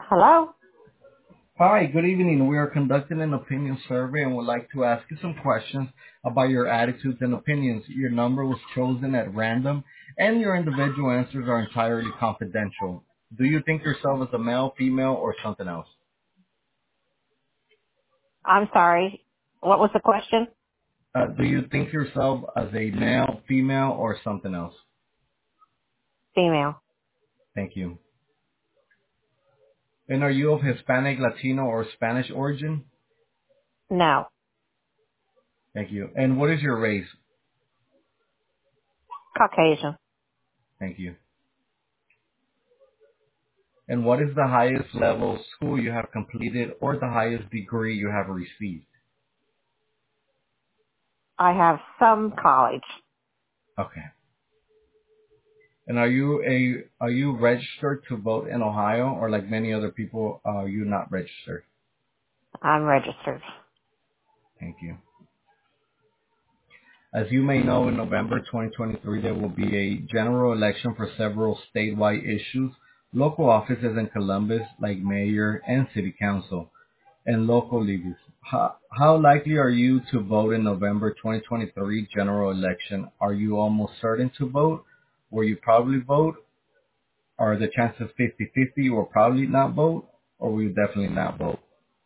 Hello? Hi, good evening. We are conducting an opinion survey and would like to ask you some questions about your attitudes and opinions. Your number was chosen at random and your individual answers are entirely confidential. Do you think yourself as a male, female, or something else? I'm sorry. What was the question? Do you think yourself as a male, female, or something else? Female. Thank you. And are you of Hispanic, Latino, or Spanish origin? No. Thank you. And what is your race? Caucasian. Thank you. And what is the highest level of school you have completed or the highest degree you have received? I have some college. Okay. And are you registered to vote in Ohio, or like many other people, are you not registered? I'm registered. Thank you. As you may know, in November 2023, there will be a general election for several statewide issues, local offices in Columbus, like mayor and city council, and local leaders. How likely are you to vote in November 2023 general election? Are you almost certain to vote? Will you probably vote? Are the chances 50-50 you will probably not vote, or will you definitely not vote?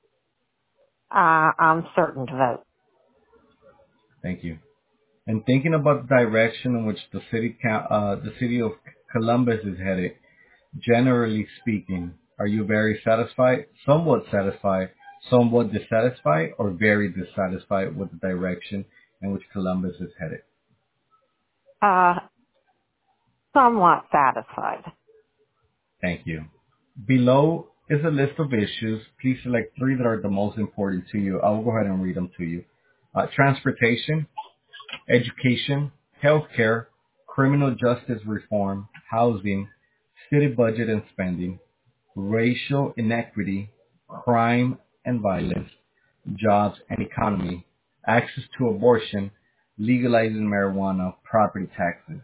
I'm certain to vote. Thank you. And thinking about the direction in which the city of Columbus is headed, generally speaking, are you very satisfied, somewhat dissatisfied, or very dissatisfied with the direction in which Columbus is headed? Uh, somewhat satisfied. Thank you. Below is a list of issues. Please select three that are the most important to you. I will go ahead and read them to you. Transportation, education, healthcare, criminal justice reform, housing, city budget and spending, racial inequity, crime and violence, jobs and economy, access to abortion, legalizing marijuana, property taxes.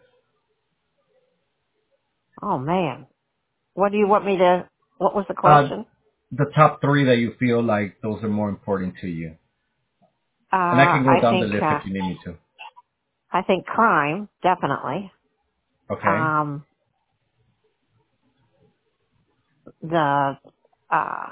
Oh man. What do you want me to, what was the Uh, question? the top three that you feel like those are more important to you. And I can go I down the think, list if you need me to. I think crime, definitely. Okay? Um, the, uh,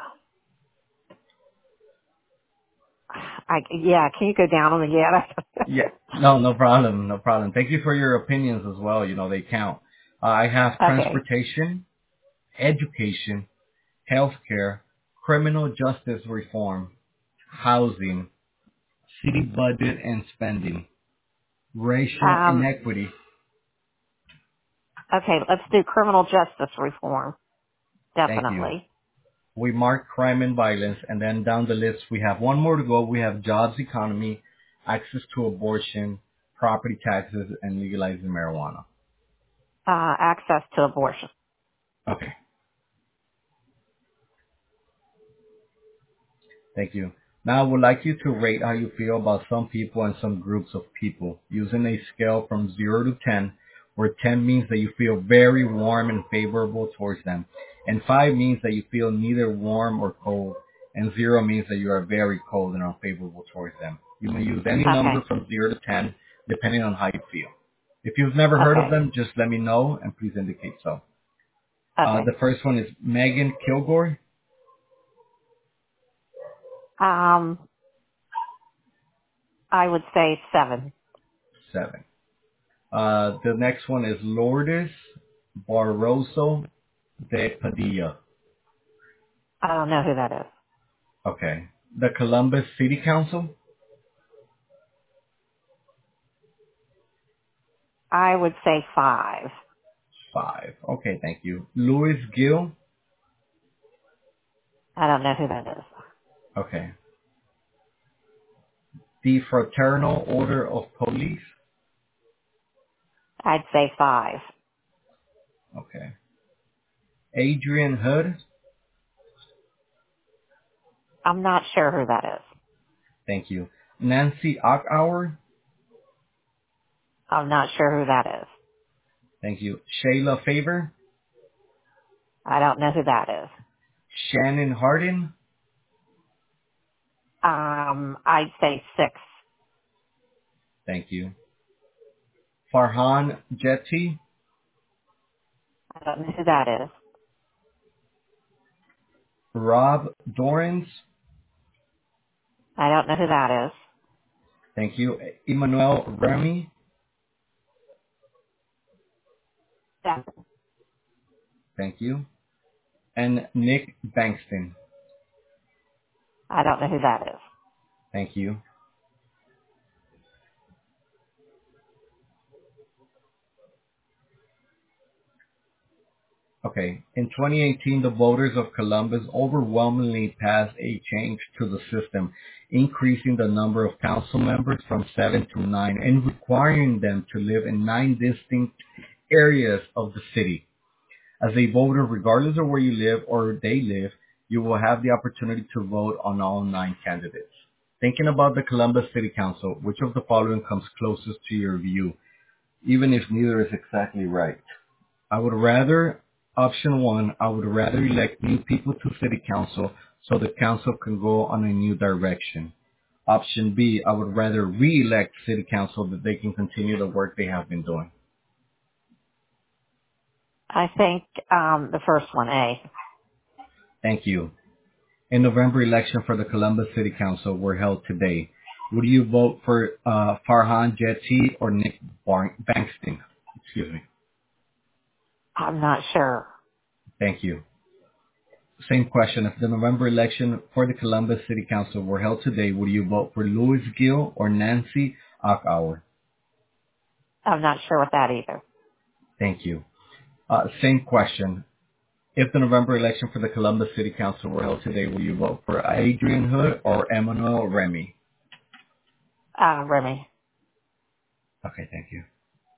yeah, can you go down on the yet? Yeah. No, no problem. No problem. Thank you for your opinions as well. You know, they count. I have Okay. transportation, education, healthcare, criminal justice reform, housing, city budget and spending, racial Um, inequity. okay, let's do criminal justice reform. Thank you. Definitely. We mark crime and violence, and then down the list we have one more to go. We have jobs, economy, access to abortion, property taxes, and legalizing marijuana. Access to abortion. Okay. Thank you. Now I would like you to rate how you feel about some people and some groups of people using a scale from 0 to 10, where 10 means that you feel very warm and favorable towards them, and 5 means that you feel neither warm or cold, and 0 means that you are very cold and unfavorable towards them. You may use any number Okay. from 0 to 10, depending on how you feel. If you've never heard of Okay. them, just let me know and please indicate so. Okay. The first one is Megan Kilgore, Um, I would say 7. 7. The next one is Lourdes Barroso de Padilla. I don't know who that is. Okay. The Columbus City Council, I would say 5. 5. Okay, thank you. Louis Gill, I don't know who that is. okay. The Fraternal Order of Police, I'd say 5. okay. Adrian Hood, I'm not sure who that is. thank you. Nancy Ockauer, I'm not sure who that is. thank you. Shayla Favor, I don't know who that is. Shannon Hardin. I'd say 6. Thank you. Farhan Jetty. I don't know who that is. Rob Dorans. I don't know who that is. Thank you. Emmanuel Remy. Yeah. Thank you. And Nick Bankston. I don't know who that is. Thank you. Okay. In 2018, the voters of Columbus overwhelmingly passed a change to the system, increasing the number of council members from 7 to 9 and requiring them to live in 9 distinct areas of the city. As a voter, regardless of where you live or they live, you will have the opportunity to vote on all 9 candidates. Thinking about the Columbus City Council, which of the following comes closest to your view, even if neither is exactly right? I would rather, option 1, I would rather elect new people to City Council so the council can go on a new direction. Option B, I would rather re-elect City Council that they can continue the work they have been doing. I think the first one, A. Thank you. In November election for the Columbus City Council were held today. Would you vote for Farhan Jetty or Nick Bankston? Excuse me. I'm not sure. Thank you. Same question. If the November election for the Columbus City Council were held today, would you vote for Louis Gill or Nancy Ackower? I'm not sure with that either. Thank you. Same question. If the November election for the Columbus City Council were held today, would you vote for Adrian Hood or Emmanuel Remy? Remy. Okay, thank you.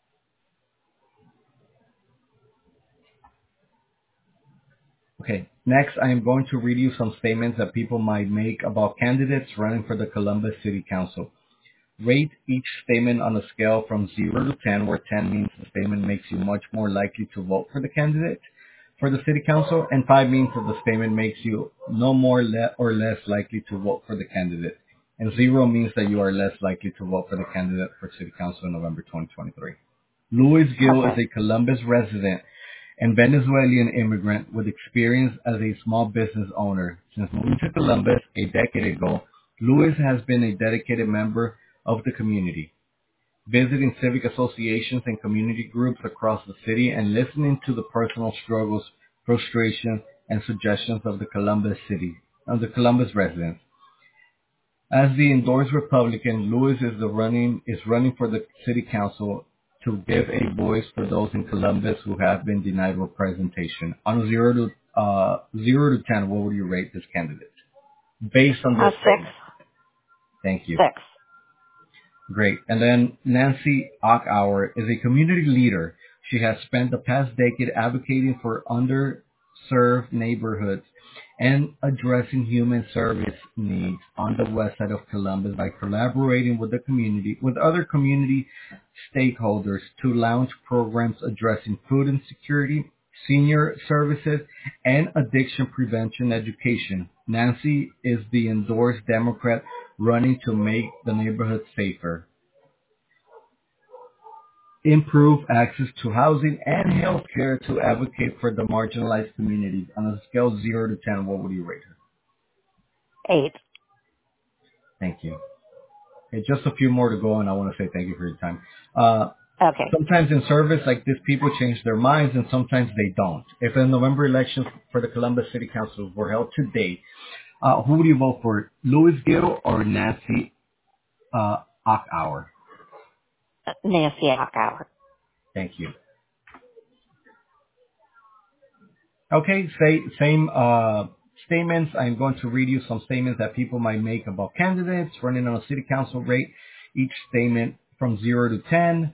Okay, next I am going to read you some statements that people might make about candidates running for the Columbus City Council. Rate each statement on a scale from 0 to 10, where 10 means the statement makes you much more likely to vote for the candidate for the City Council, and 5 means that the statement makes you no more or less likely to vote for the candidate, and 0 means that you are less likely to vote for the candidate for City Council in November 2023. Louis Gill is Okay. a Columbus resident and Venezuelan immigrant with experience as a small business owner. Since moving to Columbus a decade ago, Louis has been a dedicated member of the community, visiting civic associations and community groups across the city and listening to the personal struggles, frustrations, and suggestions of the Columbus residents. As the endorsed Republican, Lewis is running for the city council to give a voice for those in Columbus who have been denied representation. On a 0 to 10, what would you rate this candidate based on this 6. statement? Thank you. 6. Great. And then Nancy Ackower is a community leader. She has spent the past decade advocating for underserved neighborhoods and addressing human service needs on the west side of Columbus by collaborating with with other community stakeholders to launch programs addressing food insecurity, senior services, and addiction prevention education. Nancy is the endorsed Democrat running to make the neighborhood safer, improve access to housing and health care, to advocate for the marginalized communities. On a scale of 0 to 10, what would you rate her? 8. Thank you. Okay, just a few more to go, and I want to say thank you for your time. Okay. Sometimes in service like this, people change their minds, and sometimes they don't. If the November elections for the Columbus City Council were held today, who would you vote for, Louis Gill or Nancy Ackower? Nancy Ackower. Thank you. Okay, same statements. I'm going to read you some statements that people might make about candidates running on a city council. Rate each statement from 0 to 10.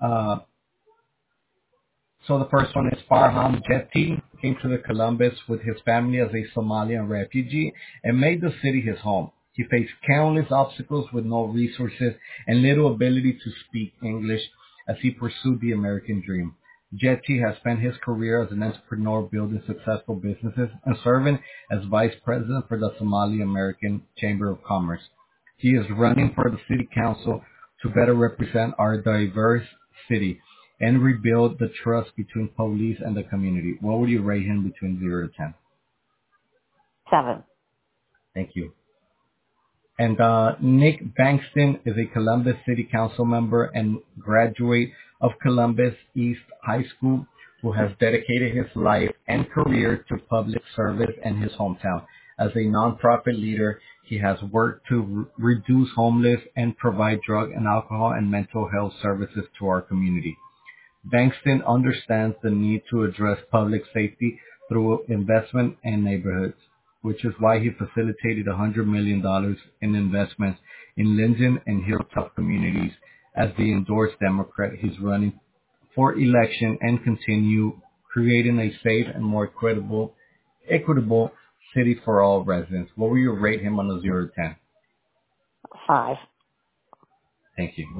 So the first one is Farham Jetty came to the Columbus with his family as a Somalian refugee and made the city his home. He faced countless obstacles with no resources and little ability to speak English as he pursued the American dream. Jetty has spent his career as an entrepreneur building successful businesses and serving as vice president for the Somali American Chamber of Commerce. He is running for the city council to better represent our diverse city and rebuild the trust between police and the community. What would you rate him between 0 to 10? 7. Thank you. And Nick Bankston is a Columbus City Council member and graduate of Columbus East High School who has dedicated his life and career to public service in his hometown. As a nonprofit leader, he has worked to reduce homeless and provide drug and alcohol and mental health services to our community. Bankston understands the need to address public safety through investment in neighborhoods, which is why he facilitated $100 million in investments in Linden and Hilltop communities. As the endorsed Democrat, he's running for election and continue creating a safe and more equitable city for all residents. What will you rate him on a 0 to 10? 5. Thank you.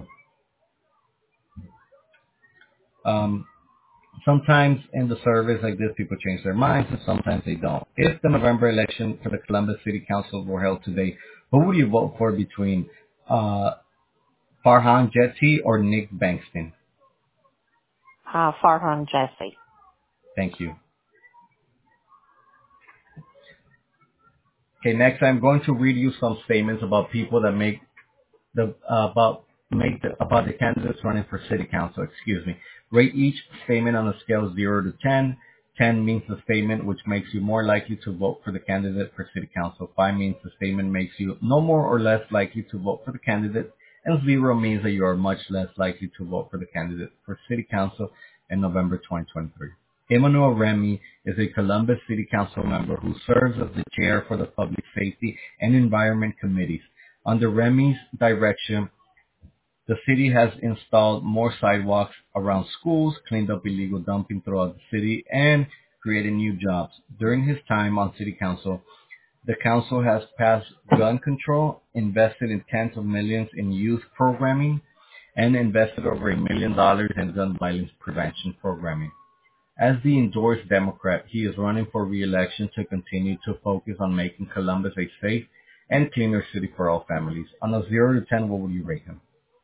Sometimes in the service like this, people change their minds, and sometimes they don't. If the November election for the Columbus City Council were held today, who would you vote for between Farhan Jetty or Nick Bankston? Farhan Jesse. Thank you. Okay, next I'm going to read you some statements about people that make about the candidates running for city council. Excuse me. Rate each statement on a scale of 0 to 10. 10 means the statement which makes you more likely to vote for the candidate for city council. 5 means the statement makes you no more or less likely to vote for the candidate. And 0 means that you are much less likely to vote for the candidate for city council in November 2023. Emmanuel Remy is a Columbus City Council member who serves as the chair for the Public Safety and Environment Committees. Under Remy's direction, the city has installed more sidewalks around schools, cleaned up illegal dumping throughout the city, and created new jobs. During his time on city council, the council has passed gun control, invested in tens of millions in youth programming, and invested over $1 million in gun violence prevention programming. As the endorsed Democrat, he is running for re-election to continue to focus on making Columbus a safe and cleaner city for all families. On a 0 to 10, what would you rate him?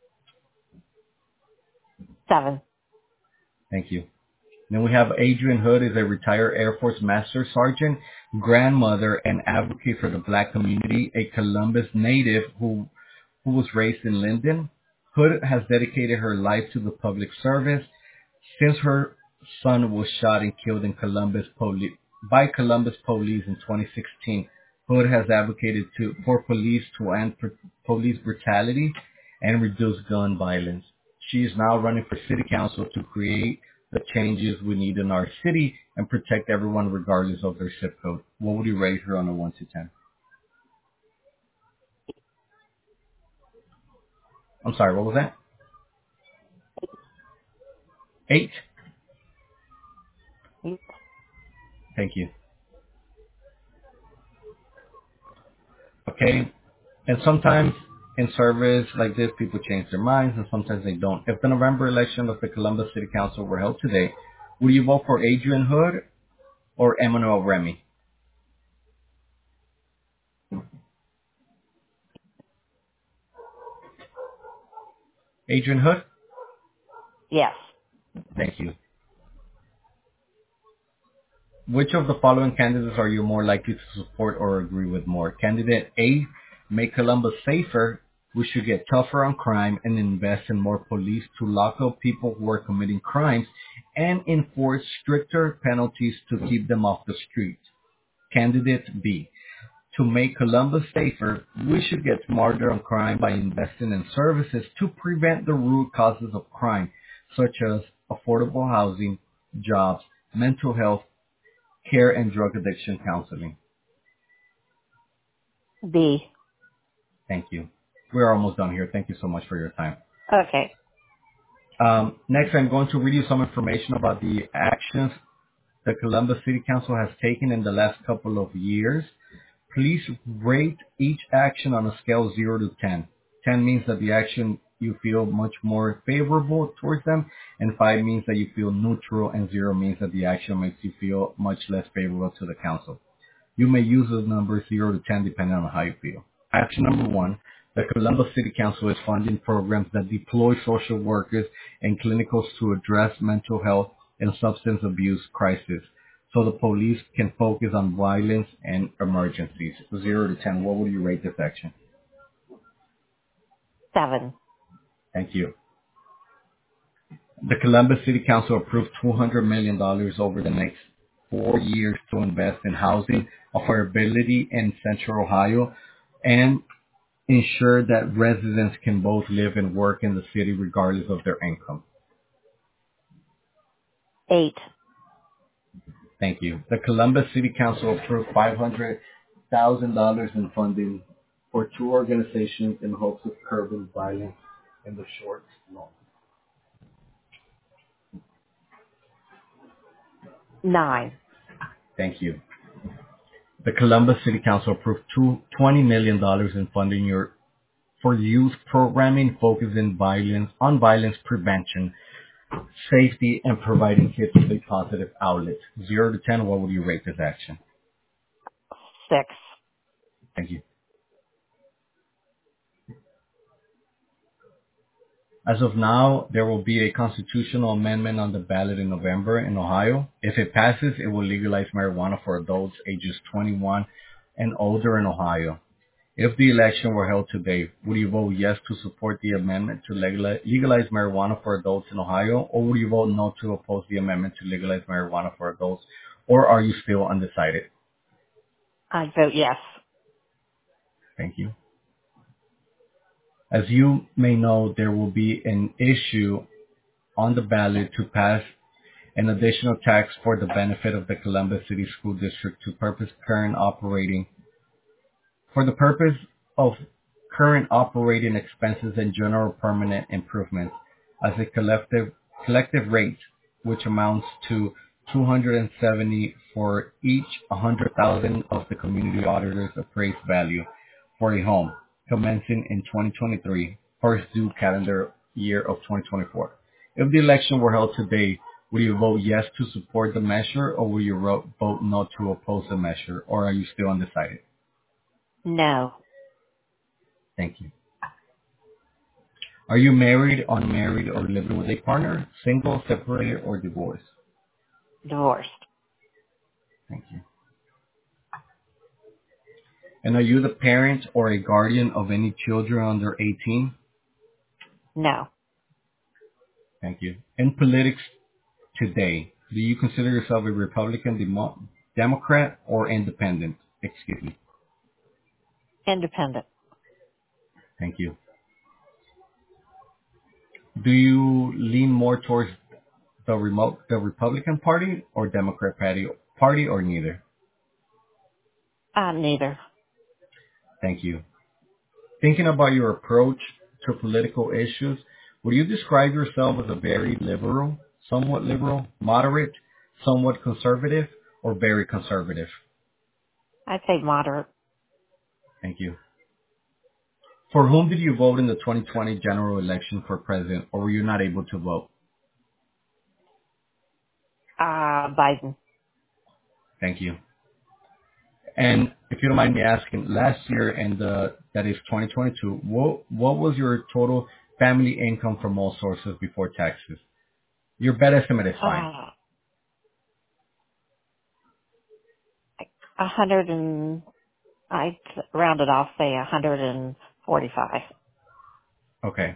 7. Thank you. Then we have Adrian Hood, is a retired Air Force Master Sergeant, grandmother, and advocate for the Black community, a Columbus native who was raised in Linden. Hood has dedicated her life to the public service. Since her son was shot and killed in by Columbus police in 2016, Hood has advocated for police to end police brutality and reduce gun violence. She is now running for city council to create the changes we need in our city and protect everyone regardless of their zip code. What would you rate her on a 1 to 10? I'm sorry, what was that? 8? Thank you. Okay. And sometimes in service like this, people change their minds and sometimes they don't. If the November election of the Columbus City Council were held today, would you vote for Adrian Hood or Emmanuel Remy? Adrian Hood? Yes. Thank you. Which of the following candidates are you more likely to support or agree with more? Candidate A, make Columbus safer. We should get tougher on crime and invest in more police to lock up people who are committing crimes and enforce stricter penalties to keep them off the streets. Candidate B, to make Columbus safer, we should get smarter on crime by investing in services to prevent the root causes of crime, such as affordable housing, jobs, mental health, care, and drug addiction counseling. B. Thank you. We're almost done here. Thank you so much for your time. Okay. Next, I'm going to read you some information about the actions the Columbus City Council has taken in the last couple of years. Please rate each action on a scale of 0 to 10. 10 means that the action you feel much more favorable towards them, and 5 means that you feel neutral, and 0 means that the action makes you feel much less favorable to the council. You may use those numbers 0 to 10 depending on how you feel. Action number 1, the Columbus City Council is funding programs that deploy social workers and clinicals to address mental health and substance abuse crisis so the police can focus on violence and emergencies. 0 to 10, what would you rate this action? 7. Thank you. The Columbus City Council approved $200 million dollars over the next 4 years to invest in housing affordability in Central Ohio and ensure that residents can both live and work in the city regardless of their income. 8. Thank you. The Columbus City Council approved $500,000 in funding for 2 organizations in hopes of curbing violence in the short run. 9. Thank you. The Columbus City Council approved $20 million dollars in funding for youth programming focused on violence prevention, safety, and providing kids with a positive outlet. 0 to 10, what would you rate this action? 6. Thank you. As of now, there will be a constitutional amendment on the ballot in November in Ohio. If it passes, it will legalize marijuana for adults ages 21 and older in Ohio. If the election were held today, would you vote yes to support the amendment to legalize marijuana for adults in Ohio, or would you vote no to oppose the amendment to legalize marijuana for adults, or are you still undecided? I vote yes. Thank you. As you may know, there will be an issue on the ballot to pass an additional tax for the benefit of the Columbus City School District for the purpose of current operating expenses and general permanent improvements as a collective rate, which amounts to 270 for each 100,000 of the community auditor's appraised value for a home, commencing in 2023, first due calendar year of 2024. If the election were held today, will you vote yes to support the measure, or will you vote no to oppose the measure, or are you still undecided? No. Thank you. Are you married, unmarried, or living with a partner, single, separated, or divorced? Divorced. Thank you. And are you the parent or a guardian of any children under 18? No. Thank you. In politics today, do you consider yourself a Republican, Democrat, or independent? Excuse me. Independent. Thank you. Do you lean more towards the Republican Party or Democrat Party, or neither? Neither. Thank you. Thinking about your approach to political issues, would you describe yourself as a very liberal, somewhat liberal, moderate, somewhat conservative, or very conservative? I'd say moderate. Thank you. For whom did you vote in the 2020 general election for president, or were you not able to vote? Biden. Thank you. And if you don't mind me asking, last year, and that is 2022, what was your total family income from all sources before taxes? Your bet estimate is fine. 100 and, I rounded off, say 145. Okay.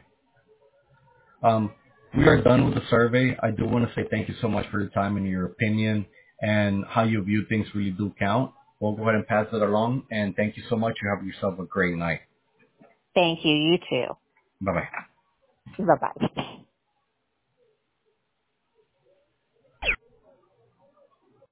We are done with the survey. I do want to say thank you so much for your time and your opinion, and how you view things really do count. We'll go ahead and pass it along, and thank you so much. You have yourself a great night. Thank you. You too. Bye-bye. Bye-bye.